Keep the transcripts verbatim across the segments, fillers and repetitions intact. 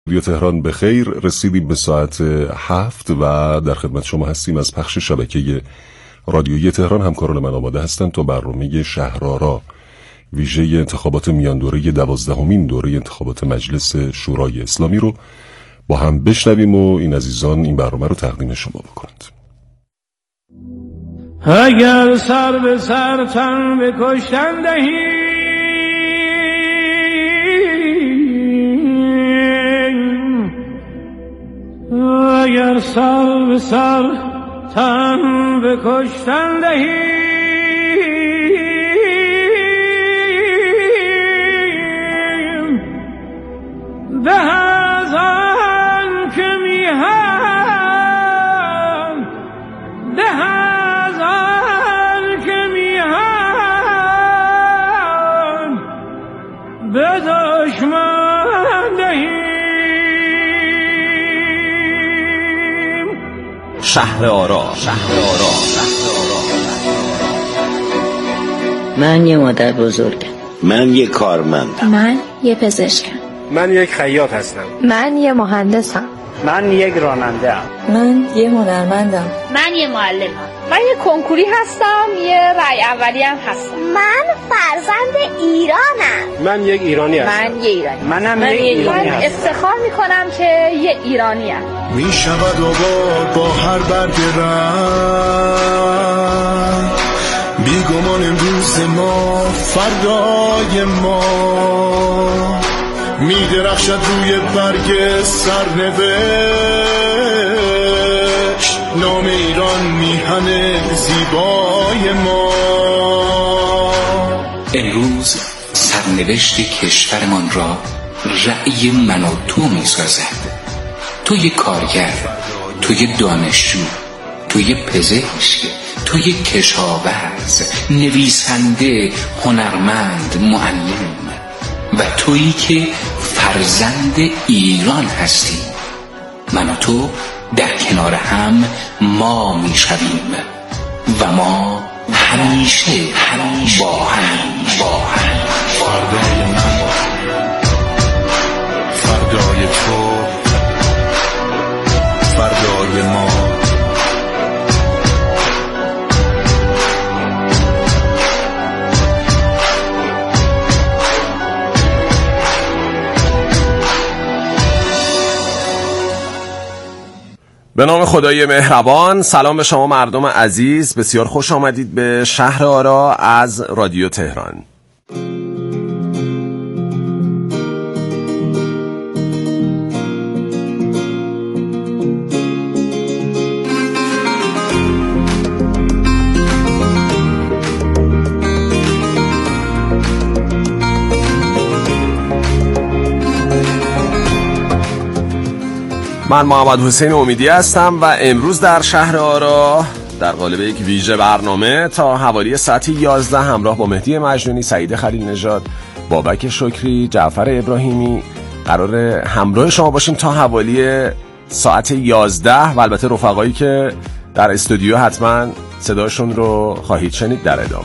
رادیو تهران به خیر. رسیدیم به ساعت هفت و در خدمت شما هستیم از پخش شبکه رادیویی تهران. همکاران من آماده هستند تا برنامه شهرآرا ویژه انتخابات میان دوره دوازدهمین دوره انتخابات مجلس شورای اسلامی رو با هم بشنویم و این عزیزان این برنامه رو تقدیم شما بکنند. اگر سر به سر تن به کشتن دهی، اگر سر به سر تن به کشتن دهی، به از آن که میهم، به از آن که میهم، به دشمن دهیم. شهرآرا شهرآرا من یه مادر بزرگم. من یه کارمندم. من یه پزشکم. من یک خیاط هستم. من یه مهندسم. من یک راننده ام. من یه هنرمندم. من یه معلمم. من یه کنکوری هستم. یه رای اولی هم هستم. من فرزند ایرانم. من یک ایرانی هستم. من یه ایرانی. منم من یک ایرانی هستم. افتخار میکنم که یه ایرانی ام. می شود آباد با هر برگ رنگ، بیگمان امروز ما فردای ما، می درخشد روی برگ سرنوشت، نام ایران میهن زیبای ما. امروز سرنوشت کشورمان را رأی من و تو می سازد. تو یک کارگر، تو یک دانشجو، تو یک پزشک، تو یک کشاورز، نویسنده، هنرمند، معلم و تویی که فرزند ایران هستی. من و تو در کنار هم ما می شویم و ما همیشه همیشه با هم با هم. فردای من، فردای تو، فردای ما. به نام خدای مهربان. سلام به شما مردم عزیز، بسیار خوش آمدید به شهرآرا از رادیو تهران. من محمد حسین امیدی هستم و امروز در شهرآرا در قالب یک ویژه برنامه تا حوالی ساعت یازده همراه با مهدی مجنونی، سعید خلیل نژاد، بابک شکری، جعفر ابراهیمی قرار همراه شما باشیم تا حوالی ساعت یازده و البته رفقایی که در استودیو حتما صداشون رو خواهید شنید در ادامه.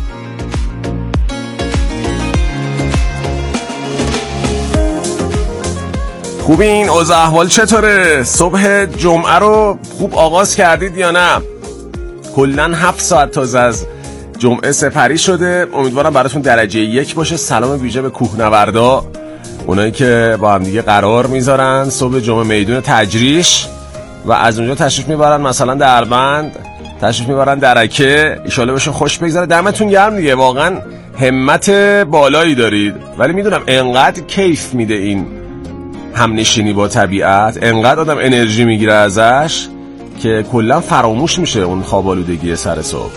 خوبین؟ اوضاع احوال چطوره؟ صبح جمعه رو خوب آغاز کردید یا نه؟ کلن هفت ساعت تازه از جمعه سپری شده. امیدوارم براتون درجه یک باشه. سلام ویژه به کوهنوردا، اونایی که با هم دیگه قرار میذارن صبح جمعه میدون تجریش و از اونجا تشریف میبرن مثلا دربند، تشریف میبرن درکه. ایشالا بهشون خوش بگذره. دمتون گرم دیگه، واقعا همت بالایی دارید. ولی میدونم انقدر کیف میده این همنشینی با طبیعت، انقدر آدم انرژی میگیره ازش که کلا فراموش میشه اون خوابالودگی سر صبح.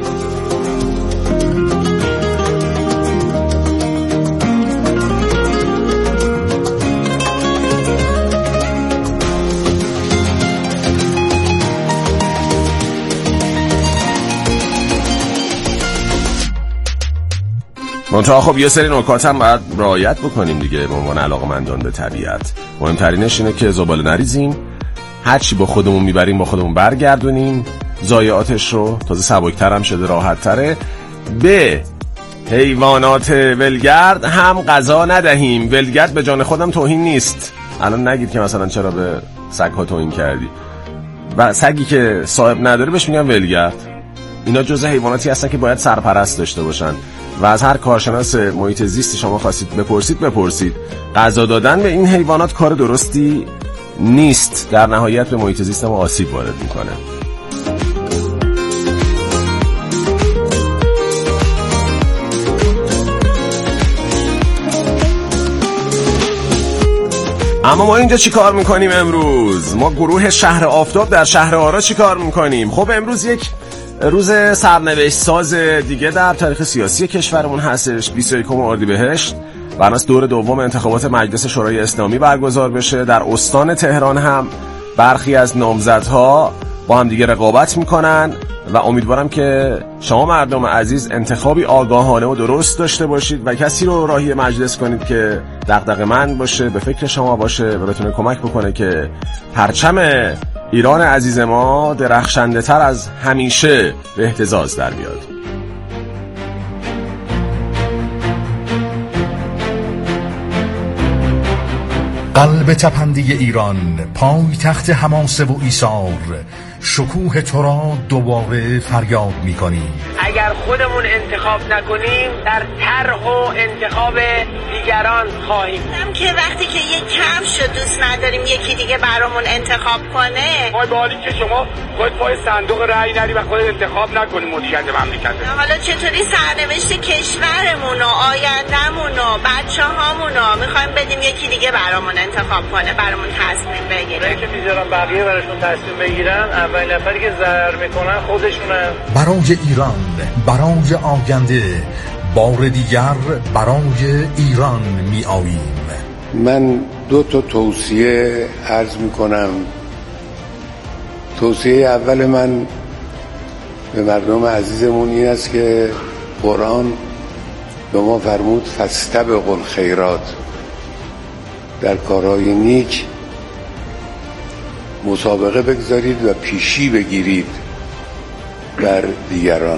منتها خب یه سری نکات هم باید رعایت بکنیم دیگه به عنوان علاقه‌مندان به طبیعت. مهمترینش اینه که زباله نریزیم، هر چی با خودمون میبریم با خودمون برگردونیم، ضایعاتش رو، تازه سبک‌تر هم شده راحت‌تره، به حیوانات ولگرد هم غذا ندهیم. ولگرد به جان خودم توهین نیست، الان نگید که مثلا چرا به سگ‌ها توهین کردی. و سگی که صاحب نداره بهش میگن ولگرد. اینا جزء حیواناتی هستن که باید سرپرست داشته باشن و از هر کارشناس محیط زیست شما خواستید بپرسید بپرسید غذا دادن به این حیوانات کار درستی نیست، در نهایت به محیط زیست ما آسیب وارد میکنه. اما ما اینجا چی کار میکنیم امروز؟ ما گروه شهر آفتاب در شهر آرا چی کار میکنیم؟ خب امروز یک روز سرنوشت ساز دیگه در تاریخ سیاسی کشورمون هستش. بیست و یکم اردیبهشت بناس دور دوم انتخابات مجلس شورای اسلامی برگزار بشه. در استان تهران هم برخی از نامزدها با هم دیگه رقابت میکنن و امیدوارم که شما مردم عزیز انتخابی آگاهانه و درست داشته باشید و کسی رو راهی مجلس کنید که دغدغه‌مند باشه، به فکر شما باشه و بتونه کمک بکنه که پرچم ایران عزیز ما درخشنده تر از همیشه به اهتزاز در بیاد. قلب تپنده ایران، پای تخت حماسه و ایثار، شکوه تو را دوباره فریاد می‌کنیم. اگر خودمون انتخاب نکنیم در طرح و انتخاب دیگران خواهیم. هم که وقتی که یک کم شد دوست نداریم یکی دیگه برامون انتخاب کنه. وای بالی که شما خود پای صندوق رأی نری و خود انتخاب نکنیم مدیریت مملکت. حالا چطوری سرنوشت کشورمون و آیندهمون و بچه‌هامون رو می‌خوایم بدیم یکی دیگه برامون انتخاب کنه، برامون تصمیم بگیره. برای که میذارن بقیه براشون تصمیم بگیرن، اولین نفری که ضرر میکنن خودشونن. برای ایران، برای آینده، بار دیگر برای ایران می آییم. من دو تا توصیه عرض میکنم. توصیه اول من به مردم عزیزمون این است که قرآن به ما فرمود فاستبقوا الخیرات، در کارهای نیک مسابقه بگذارید و پیشی بگیرید بر دیگران.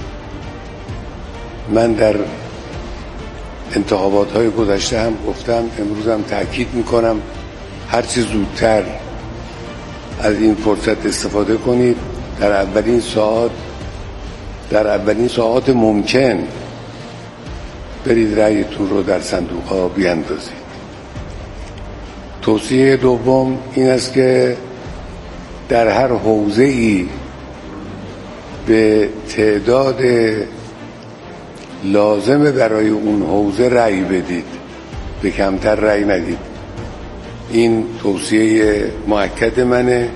من در انتخابات های گذشته هم گفتم، امروز هم تأکید میکنم، هرچی زودتر از این فرصت استفاده کنید. در اولین ساعت در اولین ساعت ممکن برید رأیتون رو در صندوق ها بیاندازید. توصیه دوم این است که در هر حوزه‌ای به تعداد لازم برای اون حوزه رأی بدید، به کمتر رأی ندید. این توصیه مؤکد منه.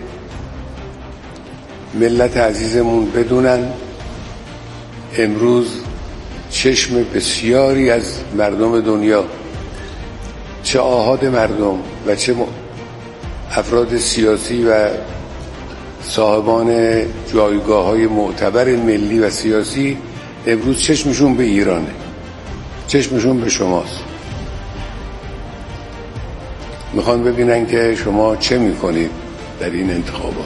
ملت عزیزمون بدونن امروز چشم بسیاری از مردم دنیا، چه آحاد مردم و چه افراد سیاسی و صاحبان جایگاه‌های معتبر ملی و سیاسی، امروز چشمشون به ایرانه، چشمشون به شماست. میخوان ببینن که شما چه میکنید در این انتخابات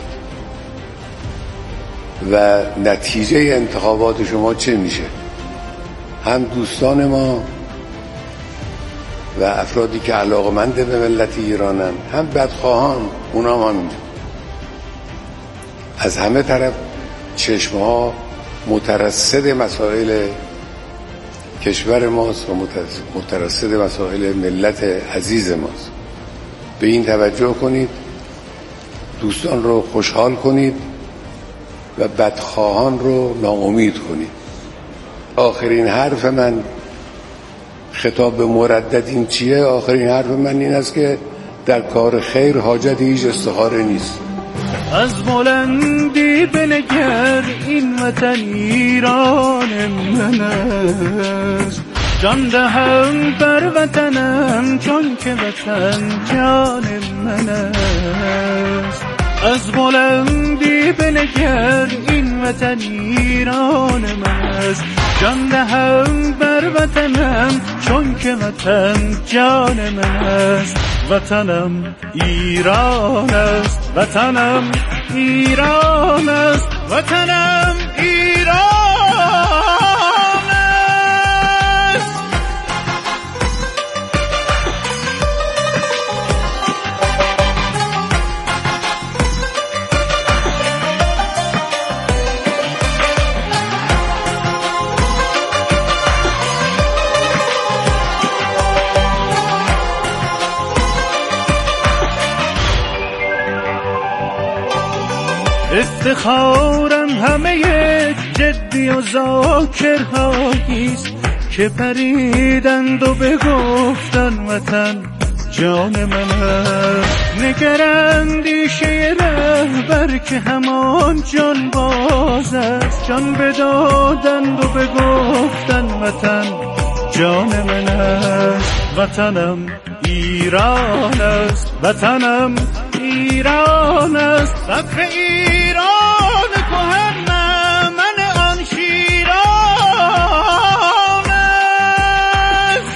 و نتیجه انتخابات شما چه میشه. هم دوستان ما و افرادی که علاقمند به ملت ایرانن، هم بدخواهان، اونا هم از همه طرف چشمها مترصد مسائل کشور ماست و مترصد مسائل ملت عزیز ماست. به این توجه کنید، دوستان رو خوشحال کنید و بدخواهان رو ناامید کنید. آخرین حرف من خطاب به مردد این چیه؟ آخرین حرف من این است که در کار خیر حاجت هیچ استخاره نیست. از بلندی بنگر این وطن ایران من است، جان دهم بر وطنم چون که وطن جان من است. از بلندی بنگر این وطن ایران من است، جان دهم بر وطنم چون که وطن جان من است. وطنم ایران است، وطنم ایران است، وطنم ایران است. افتخارم همه جدی و ذاکرهاییست که پریدند و بگفتن وطن جان من است. نگر اندیشه رهبر که همان جان باز است، جان بدادند و بگفتن وطن جان من است. وطنم ایران است، وطنم ایران است، فخر ایران کهن من آن شیران است.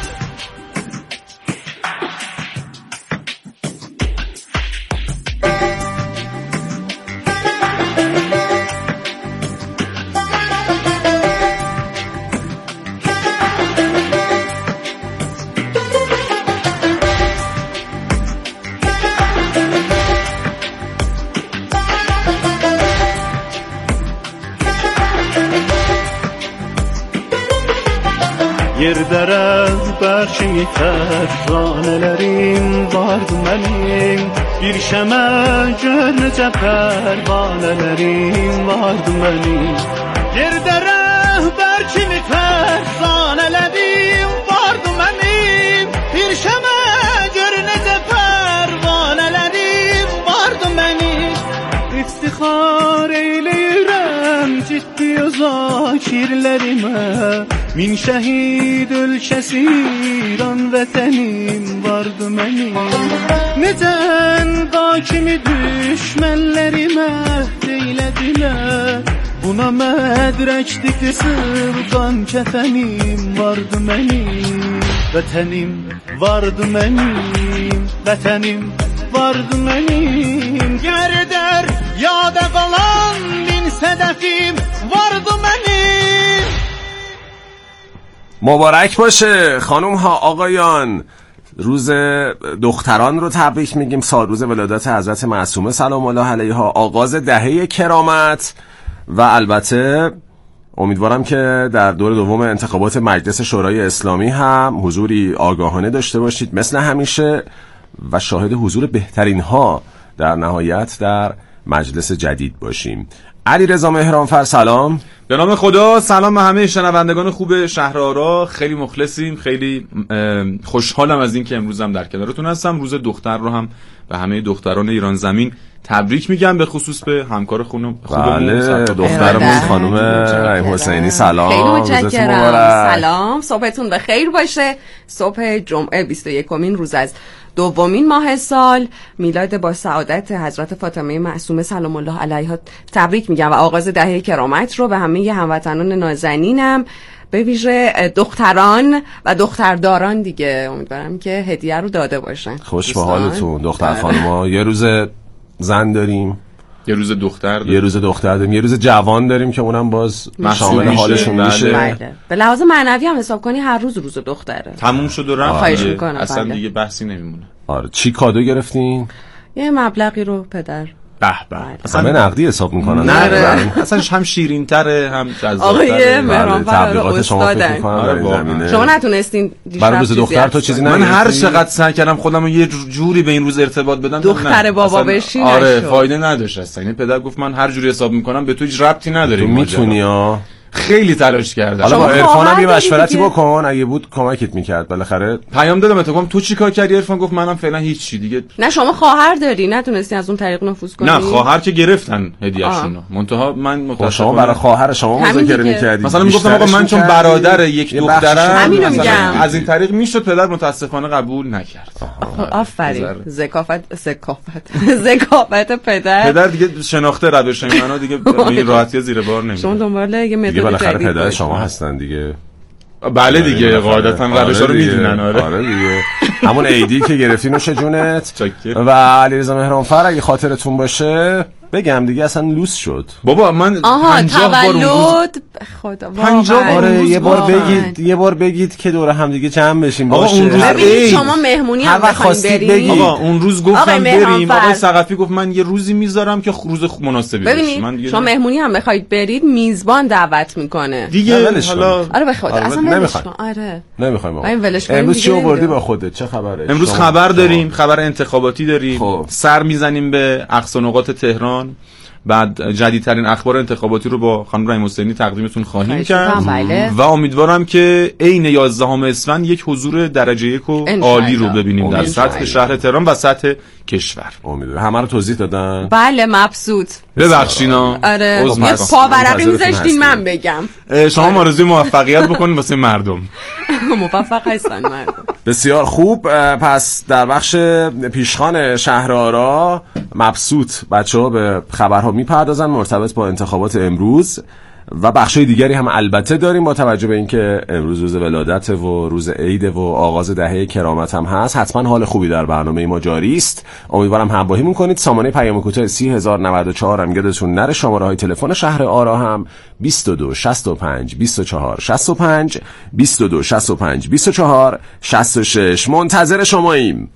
Yerderez berşi tervanelerim vardı benim, bir şeme gönlüce pervanelerim vardı benim. Yerderez berşi tervanelerim vardı benim, bir şeme gönlüce pervanelerim vardı benim. İftihar eyleyirəm ciddi o zakirlerime, min şehid ülkesi İran vətənim vardı mənim. Necə ənqa kimi düşmənlərimə deylədilər, buna mədrəkdi ki sırqan kəfənim vardı mənim. Vətənim vardı mənim, vətənim vardı mənim. Gərdər yada qalan min sədəfim vardı mənim. مبارک باشه خانم ها آقایان، روز دختران رو تبریک میگیم، سال روز ولادت حضرت معصومه سلام الله علیها، آغاز دهه کرامت و البته امیدوارم که در دور دوم انتخابات مجلس شورای اسلامی هم حضوری آگاهانه داشته باشید مثل همیشه و شاهد حضور بهترین ها در نهایت در مجلس جدید باشیم. علیرضا مهرانفر سلام. به نام خدا سلام به همه شنوندگان خوب شهرآرا، خیلی مخلصیم، خیلی خوشحالم از این که امروز هم در کنارتون هستم. روز دختر رو هم به همه دختران ایران زمین تبریک میگم، به خصوص به همکار خونم خوبمون دخترمون خانم رحیم حسینی سلام. خیلی متشکرم. سلام، صبحتون بخیر باشه. صبح جمعه بیست و یکمین روز از دومین ماه سال، میلاد با سعادت حضرت فاطمه معصومه سلام الله علیها تبریک میگم و آغاز دهه کرامت رو به همه هموطنان نازنینم، به ویژه دختران و دخترداران دیگه، امیدوارم که هدیه رو داده باشن. خوش به حالتون دختر خانوما. یه روز زن داریم، یه روز دختر داریم، یه روز دختر داریم، یه روز جوان داریم که اونم باز شامل حالشون میشه. بله. به لحاظ معنوی هم حساب کنی هر روز روز دختره. تموم شد و رفت. خواهش میکنم. اصلا بله. دیگه بحثی نمیمونه. آره، چی کادو گرفتین؟ یه مبلغی رو پدر. به به. اصلا همه نقدی حساب میکنن. نه اصلا هم شیرین تره هم جذاب تره. آقای مهرانفر تبلیغات شما فکر میکنن شما نتونستین برای روز دختر تو چیزی من هر چقدر سعی کردم خودم رو یه جوری به این روز ارتباط بدم، دختر بابا بشی نشد. آره فایده نداشت اصلا. این پدر گفت من هر جوری حساب میکنم به تو هیچ ربطی نداره. تو میتونی ها. خیلی تلاش کردم. حالا با عرفانم یه مشورتی بکن، اگه بود کمکت میکرد. بالاخره پیام دادم اتفاقا تو چیکار کردی؟ عرفان گفت منم فعلا هیچ چی دیگه. نه شما خواهر داری، نتونستی از اون طریق نفوذ کنی؟ نه خواهر که گرفتن هدیه‌شون. منتها من متأسفانه شما برای خواهر شما مذاکره میکردی. مثلا میگفتم آقا من چون برادر یک دخترم مثلا از این طریق میشد، پدر متأسفانه قبول نکرد. آفرین. ذکافت ذکافت ذکافت پدر. پدر دیگه شناخته روش منو دیگه به این راحتی زیر بار نمیاد. شما دنبال یه متد جدید شما هستن دیگه. بله دیگه قاعدتا روشا رو میدونن. آره آره دیگه. همون ایدی که گرفتی نوش جونت. و علیرضا مهرانفر اگه خاطرتون باشه بگم دیگه اصلا لوس شد بابا. من آها تولد خدا پنجاه آره یه بار بگید یه بار بگید که دور هم دیگه جمع بشیم باشه. اون روز ببینید شما مهمونی هم بخواید برید. آقا اون روز گفتم بریم، آقای ثقفی گفت من یه روزی میذارم که روز مناسبی باشه. ببینید شما مهمونی هم بخواید برید میزبان دعوت میکنه دیگه. حالا آره به خدا اصلا نمیخوایم. آره نمیخوایم. امروز چی آوردی با خودت؟ چه خبره؟ امروز خبر داریم، خبر انتخاباتی داریم، سر میزنیم به اقصا نقاط تهران. بعد جدیدترین اخبار انتخاباتی رو با خانم رحیم حسینی تقدیمتون خواهیم کرد بله. و امیدوارم که عین یازدهم اسفند یک حضور درجه یک و عالی رو ببینیم در سطح شهر تهران و سطح کشور. امیدوارم. همه رو توضیح دادن؟ بله مبسوط. ببخشینا. آره یه پاورقی میذاشتین من بگم. شما آرزوی موفقیت بکنید واسه مردم. موفق هستن مردم. بسیار خوب. پس در بخش پیشخوان شهرآرا مبسوط بچه‌ها به خبرها میپردازن مرتبط با انتخابات امروز و بخشای دیگری هم البته داریم با توجه به اینکه امروز روز ولادت و روز عید و آغاز دهه کرامت هم هست. حتما حال خوبی در برنامه ما جاری است. امیدوارم همراهیمون کنید. سامانه پیام کوتاه سی هزار و نود و چهار هم یادتون نره. شماره های تلفن شهر آرا هم بیست و دو شصت و پنج بیست و چهار شصت و پنج بیست و دو شصت و پنج بیست و چهار شصت و شش. منتظر شماییم.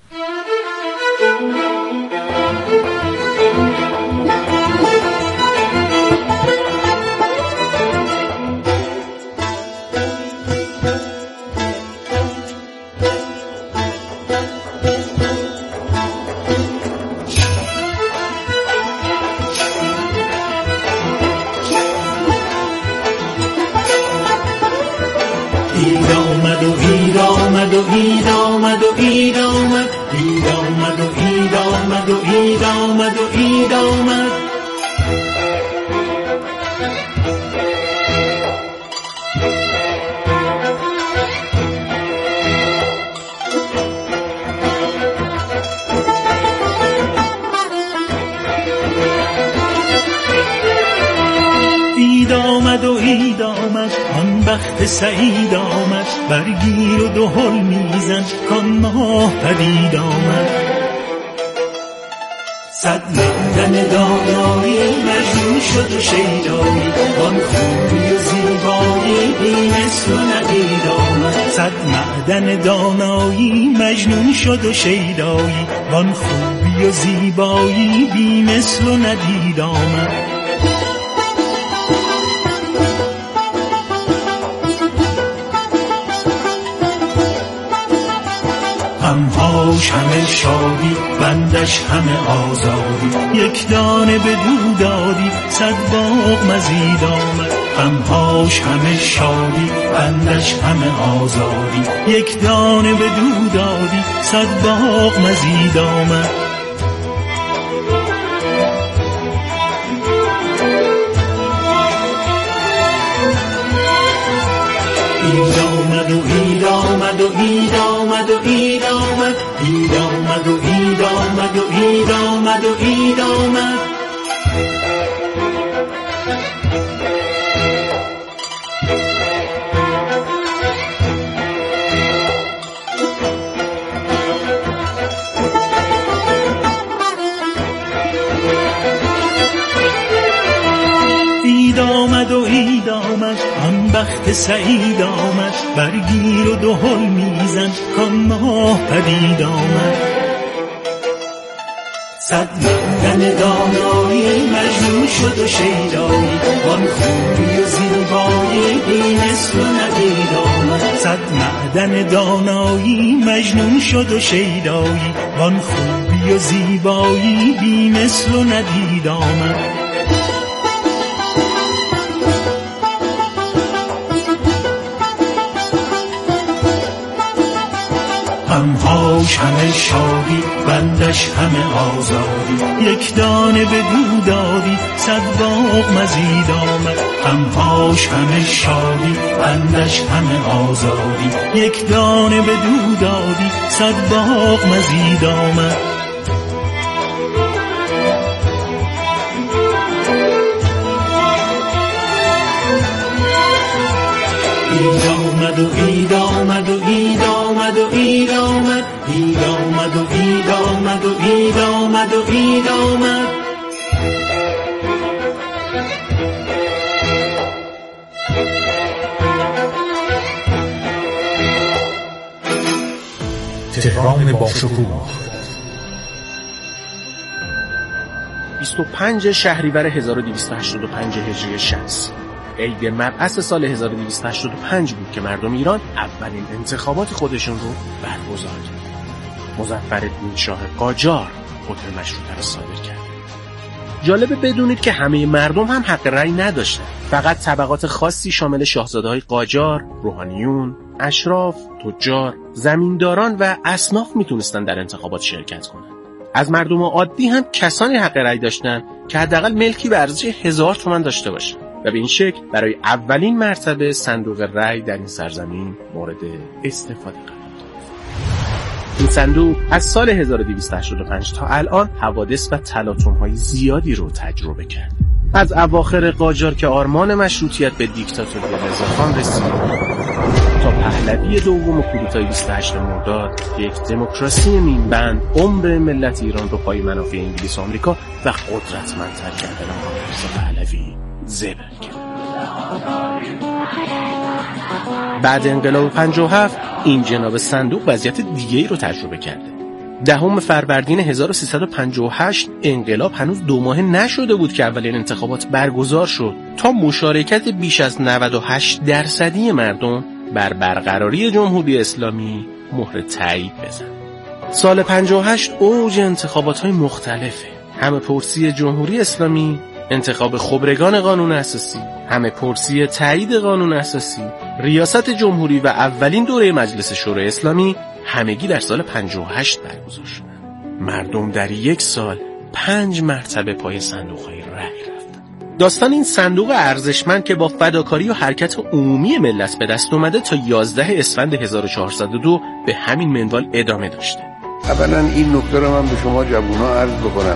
سعید آمد برگیر و دهل میزن کان ماه پدید آمد صد معدن دانایی مجنون شد و شیدایی وان خوبی و زیبایی بی مثل و ندید آمد صد معدن دانایی مجنون شد و شیدایی وان خوبی و زیبایی بی مثل و ندید آمد همهاش همه شادی بندش همه آزادی یک دانه به دو دادی صد باغ مزید آمد همهاش همه شادی بندش همه آزادی یک دانه به دو دادی صد باغ مزید آمد اید آمد و اید آمد و اید آمد و اید آمد اید آمد و اید آمد و اید آمد و اید آمد اید آمد و اید آمد آن بخت سعید آمد برگیر و دهل میزن کان ماه پدید آمد صد معدن دانایی مجنون شد و شیدایی وان خوبی و زیبایی بی مثل و ندید آمد صد معدن دانایی مجنون شد و شیدایی وان خوبی و زیبایی بی مثل و ندید آمد همهاش همه شادی بندش همه آزادی یک دانه به دو دادی صد باغ مزید آمد همهاش همه شادی بندش همه آزادی یک دانه به دو دادی صد باغ مزید آمد اید آمد و اید آمد و اید آمد و اید آمد اید آمد و اید آمد و اید آمد و اید آمد تهران با شکوه بیست و پنج شهریور هزار و دویست و هشتاد و پنج هجری شمسی عید مبعث سال هزار و دویست و هشتاد و پنج بود که مردم ایران اولین انتخابات خودشون رو برگزار کردند. مظفرالدین شاه قاجار حکم مشروطه را صادر کرد. جالبه بدونید که همه مردم هم حق رأی نداشتن. فقط طبقات خاصی شامل شاهزاده‌های قاجار، روحانیون، اشراف، تجار، زمینداران و اصناف میتونستن در انتخابات شرکت کنن. از مردم عادی هم کسانی حق رأی داشتن که حداقل ملکی به ارزش هزار تومان داشته باشن و به این شکل برای اولین مرتبه صندوق رأی در این سرزمین مورد استفاده قرار گرفت. این صندوق از سال هزار و دویست و هشتاد و پنج تا الان حوادث و تلاطم‌های زیادی رو تجربه کرد. از اواخر قاجار که آرمان مشروطیت به دیکتاتوری رضاخان رسید تا پهلوی دوم و کودتای بیست و هشتم مرداد که یک دموکراسی نیمبند عمر ملت ایران رو پای منافع انگلیس و آمریکا و قدرتمندتر کردن محمد رضا پهلوی زبر کرد. بعد انقلاب پنجاه و هفت این جناب صندوق وضعیت دیگه‌ای رو تجربه کرده. دهم فروردین هزار و سیصد و پنجاه و هشت انقلاب هنوز دو ماه نشده بود که اولین انتخابات برگزار شد تا مشارکت بیش از نود و هشت درصدی مردم بر برقراری جمهوری اسلامی مهر تایید بزن. سال پنجاه و هشت اوج انتخابات‌های مختلفه. همه پرسی جمهوری اسلامی، انتخاب خبرگان قانون اساسی، همه پرسی تایید قانون اساسی، ریاست جمهوری و اولین دوره مجلس شورای اسلامی همگی در سال پنجاه و هشت برگزار شدند. مردم در یک سال پنج مرتبه پای صندوق‌های رأی رفتند. داستان این صندوق ارزشمند که با فداکاری و حرکت عمومی ملت به دست اومده تا یازده اسفند هزار و چهارصد و دو به همین منوال ادامه داشته. اولا این نکته رو من به شما جوونا عرض بکنم،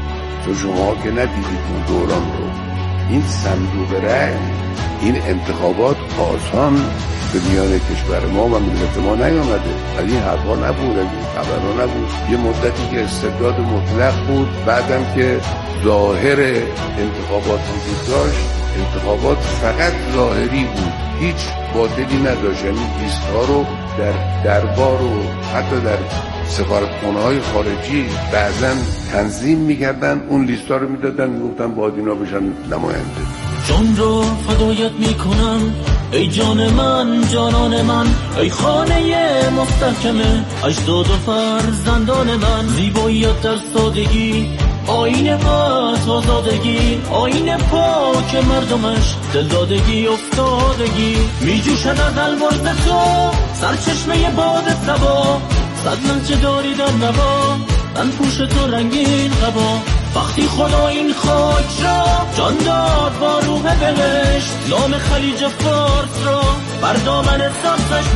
تو شما که ندیدید اون دوران رو، این صندوق رأی، این انتخابات آسان به میان کشور ما و ملت ما نیامده. از این حرفا نبود، از این خبرها نبود. یه مدتی که استبداد مطلق بود، بعدم که ظاهر انتخابات وجود داشت، انتخابات فقط ظاهری بود، هیچ باطنی نداشت. یعنی لیست‌ها رو در دربار و حتی در سفارتخانه‌های خارجی بعضا تنظیم می‌کردن، اون لیست‌ها رو می‌دادن، می‌گفتن باید اینا بشن نماینده. جان رو فدایت میکنم ای جان من، جانان من، ای خانه محتکمه اجداد و فرزندان من. زیباییت در سادگی، آیین عطر آزادگی، آیین پاک مردمش، دلدادگی افتادگی. میجوشد از البرز تو سرچشمه باد صبا، صد لنچه داری در نوا، من پوش تو رنگین قبا. وقتی خدا این خاک را جان داد با روح بهشت، نام خلیج فارس را بر دامن سبزش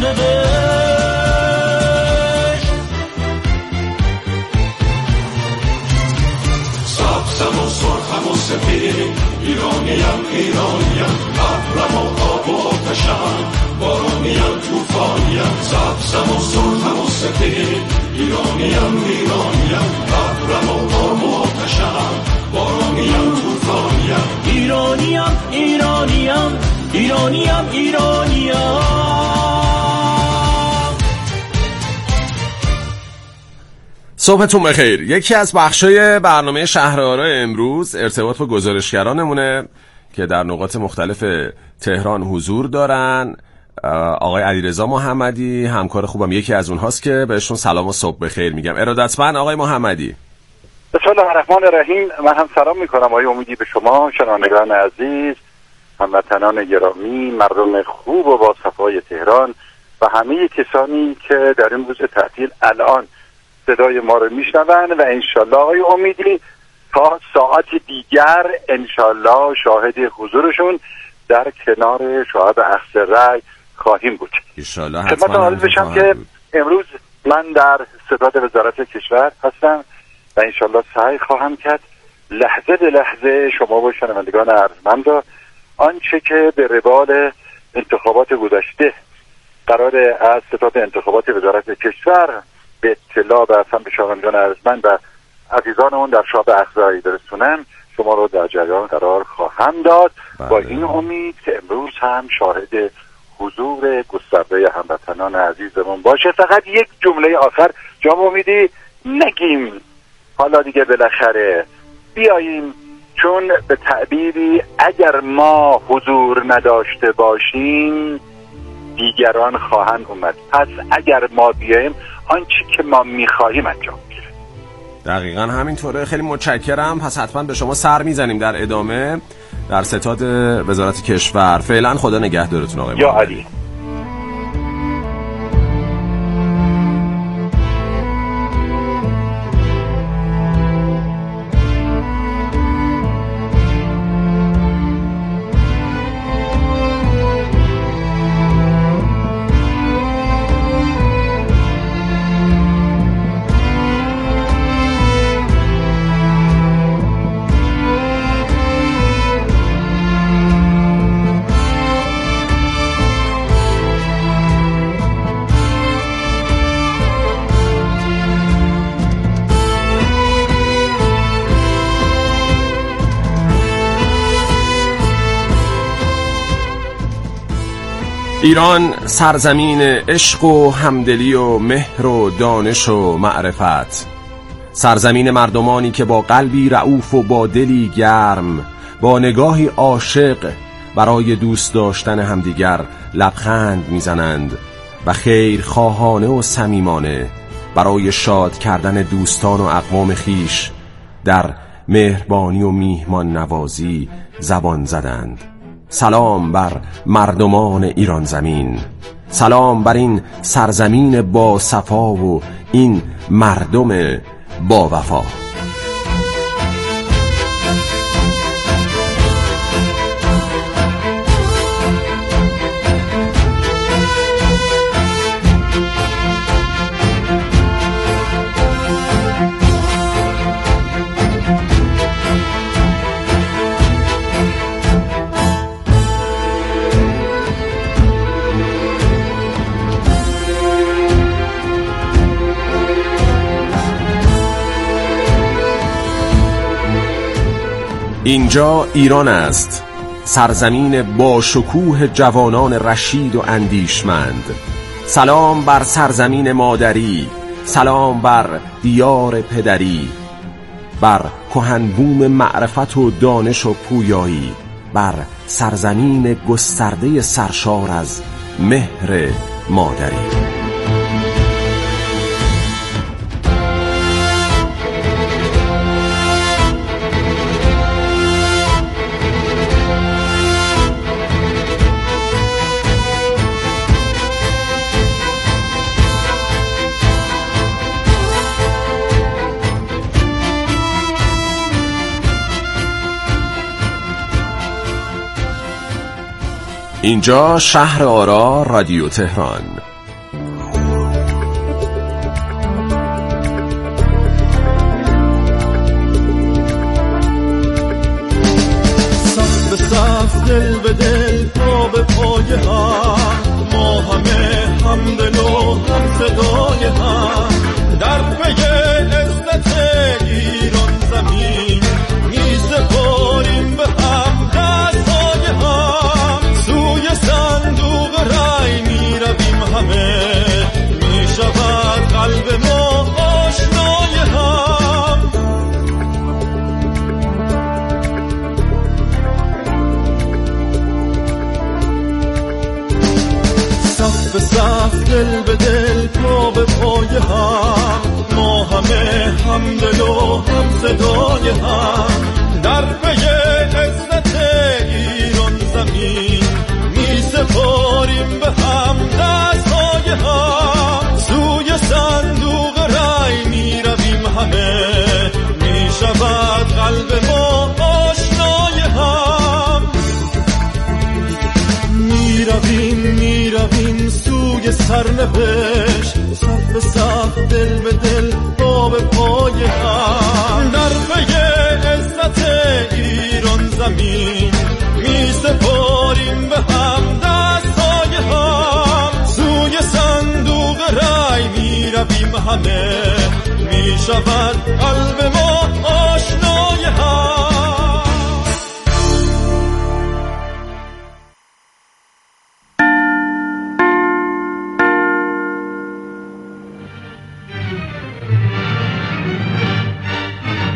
نوشت. سبزم و سرخم و سپید، ایرانیم ایرانیم، ابرم و آب و آتشم، بارانیم توفانیم. سبزم و سرخم و سپید، ایرانیم ایرانیم، ابرم و آب و آتشم، بارانیم توفانیم. ایرانیم ایرانیم ایرانیم ایرانیم. صبحتون بخیر. یکی از بخشای برنامه شهرآرا امروز ارتباط با گزارشگرانمونه که در نقاط مختلف تهران حضور دارن. آقای علیرضا محمدی همکار خوبم یکی از اونهاست که بهشون سلام و صبح بخیر میگم. ارادتمند آقای محمدی. بسم الله الرحمن الرحیم. من هم سلام میکنم آقای امیدی به شما شنوندگان عزیز، هموطنان گرامی، مردم خوب و با صفای تهران و همه کسانی که در این روز تعطیل الان صدای ما رو میشنون و انشالله آقای امیدی تا ساعت دیگر انشالله شاهد حضورشون در کنار شاهد اخذ رأی خواهیم بود. انشالله. خدمت عرض بشم که امروز من در ستاد وزارت کشور هستم و انشالله سعی خواهم کرد لحظه به لحظه شما و شنوندگان ارجمند را آنچه که به روال انتخابات گذشته قرار از ستاد انتخابات وزارت کشور به اطلاع و اصلا به شنوندگان ارجمند و عزیزانمون در شاه اخذ رأی برسونم شما رو در جریان قرار خواهم داد. با این امید که امروز هم شاهد حضور گسترده هموطنان عزیزمون باشه. فقط یک جمله آخر جام امیدی نگیم حالا دیگه بالاخره بیاییم، چون به تعبیری اگر ما حضور نداشته باشیم دیگران خواهند اومد، پس اگر ما بیاییم آنچه که ما میخواهیم انجام میشه. دقیقاً همینطوره. خیلی متشکرم. پس حتما به شما سر میزنیم در ادامه در ستاد وزارت کشور. فعلا خدا نگهدارتون آقای یا علی. ایران سرزمین عشق و همدلی و مهر و دانش و معرفت، سرزمین مردمانی که با قلبی رعوف و با دلی گرم، با نگاهی عاشق برای دوست داشتن همدیگر لبخند میزنند و خیر خواهانه و صمیمانه برای شاد کردن دوستان و اقوام خیش در مهربانی و میهمان نوازی زبان زدند. سلام بر مردمان ایران زمین، سلام بر این سرزمین با صفا و این مردم با وفا. اینجا ایران است، سرزمین با شکوه جوانان رشید و اندیشمند. سلام بر سرزمین مادری، سلام بر دیار پدری، بر کهنبوم معرفت و دانش و پویایی، بر سرزمین گسترده سرشار از مهر مادری. اینجا شهر آرا، رادیو تهران. صف به صف، دل به دل، پا به پای هم، ما همه همدل و هم صدای هم، در پی عزت ایران زمین می سپاریم به هم دستای هم، سوی صندوق رای می رویم همه، می شود قلب ما آشنای هم. صف به صف، دل به دل، پا به پای هم، ما همه همدل و هم صدای هم، در پی عزت ایران زمین می سپاریم به هم دستای هم، سوی صندوق رای می رویم همه، می شود قلب ما آشنای هم. می رویم می رویم سوی سرنوشت، صف به صف، دل به دل، پا به پای هم، در پی عزت ایران زمین می سپاریم به هم دستای هم، سوی صندوق رای می رویم همه، می شود قلب ما